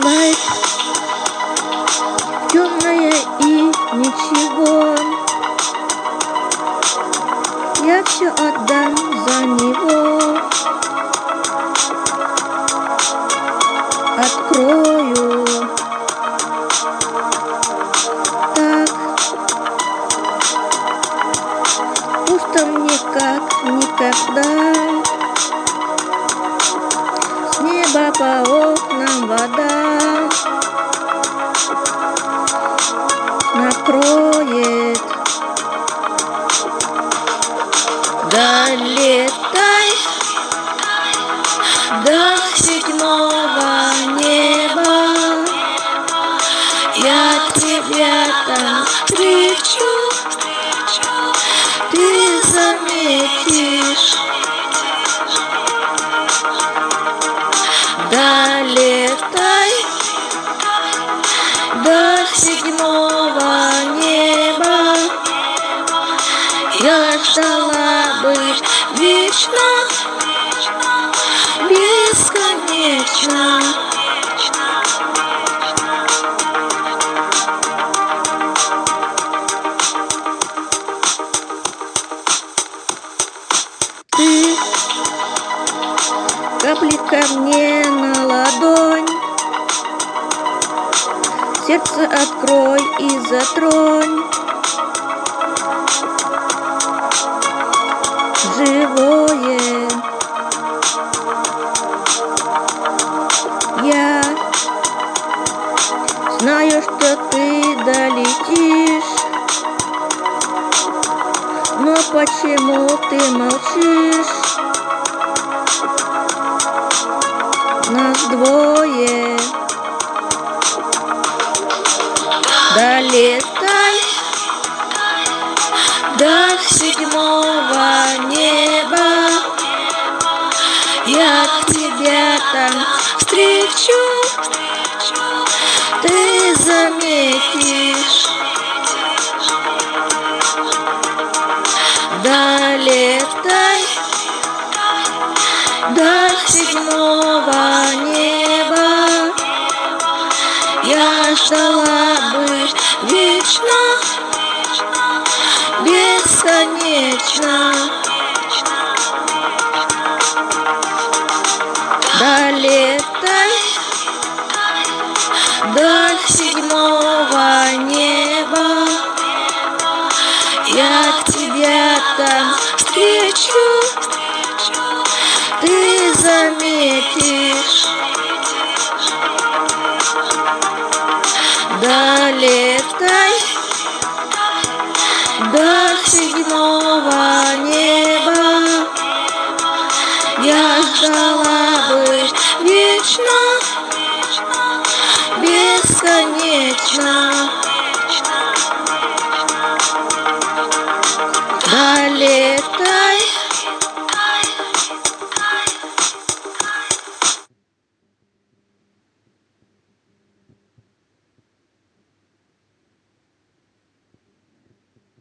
Бывает темное и ничего, я все отдам за него. Открою так, пусто мне как никогда. С неба по окнам вода накроет. Долетай до седьмого неба, я тебя там встречу, ты заметишь. Долетай до седьмого неба, я ждала быть вечно, бесконечно. Ты капли ко мне на ладонь, сердце открой и затронь. Живое я знаю, что ты долетишь, но почему ты молчишь? Нас двое. Долетай до седьмого неба, я тебя там встречу, ты заметишь. Долетай до седьмого неба, я ждала быть вечно, бесконечно. Долетай до седьмого неба, я тебя там встречу, ты заметишь. Долетай до седьмого неба, я ждала